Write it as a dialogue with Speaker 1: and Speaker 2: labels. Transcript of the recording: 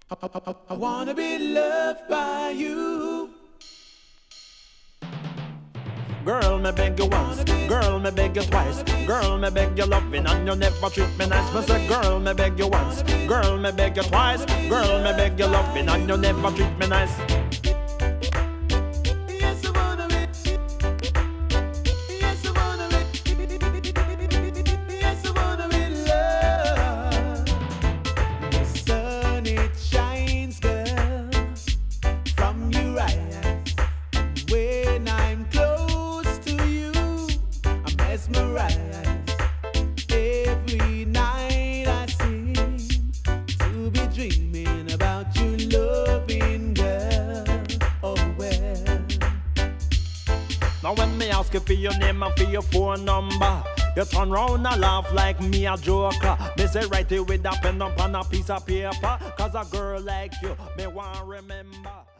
Speaker 1: I wanna be loved by you.
Speaker 2: Girl, me beg you once, girl, me beg you twice. Girl, me beg you loving and you never treat me nice. Me say, girl, me beg you once, girl, me beg you twice. Girl, me beg you loving and you never treat me nice.
Speaker 1: Yes, I wanna be. Yes, I wanna be. Yes, I wanna be loved. The sun it shines, girl, from your eyes. When I'm close to you, I'm mesmerized. Every night I seem to be dreaming about you, loving girl. Oh well.
Speaker 2: Now when me ask you for your name and for your phone number, you turn round and laugh like me a joker. Me say write it with a pen up on a piece of paper, 'cause a girl like you, me want remember.